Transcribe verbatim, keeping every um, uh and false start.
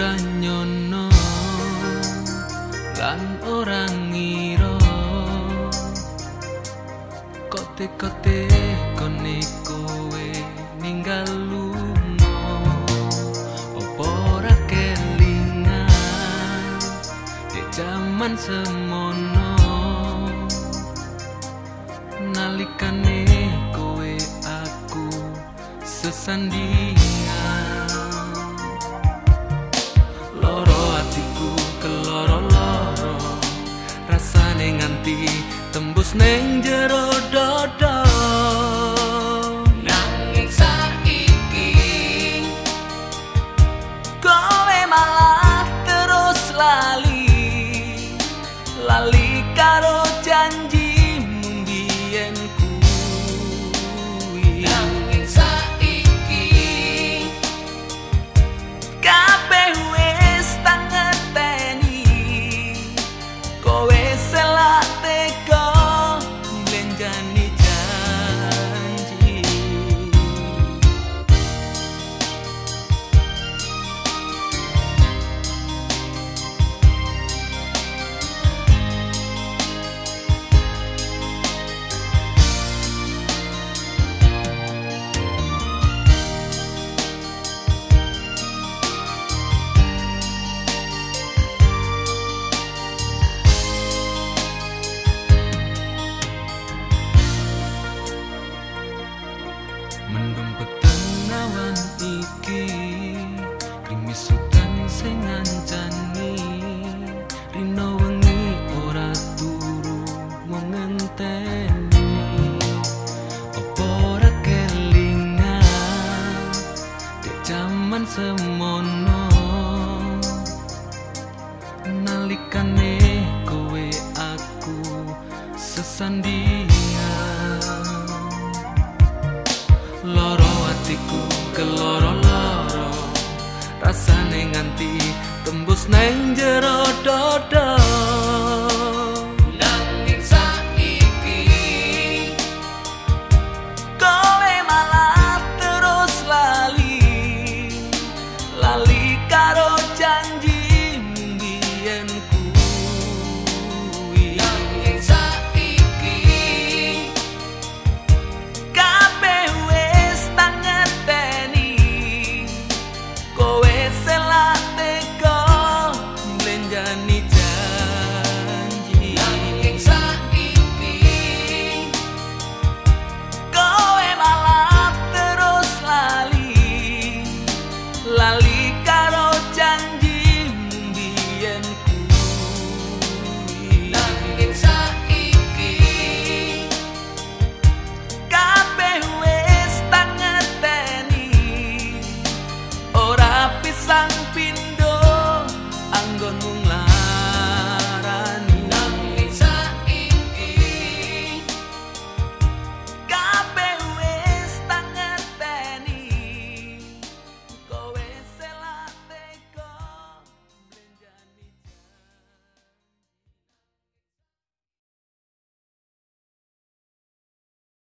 ora nyono lan ora ngira kote-kote kone kowe ninggal lunga opo ora kelingan di jaman semono nalikane kowe aku sesandingan loro atiku keloro-loro rasane nganti tembus neng jero dodo nanging saiki kowe malah terus lali lali karo janjimu mbiyen kuwi nanging saiki kabeh wis tak ngerteni kowe selak tega lenjani janji mendung peteng awan iki krimis udan sing ngancani rino wengi ora turu mung ngenteni opo ora kelingan dek jaman semono nalikane kowe aku sesandingan loro atiku keloro-loro rasane nganti tembus neng jero dodo nanging saiki kowe malah terus lali lali karo janjimu mbiyen kuwi nanging saiki kabeh selak tega lenjani janji nanging saiki kowe malah terus lali lali karo janjimu mbiyen kuwi nanging saiki kabeh wis tak ngerteni ora pisang pin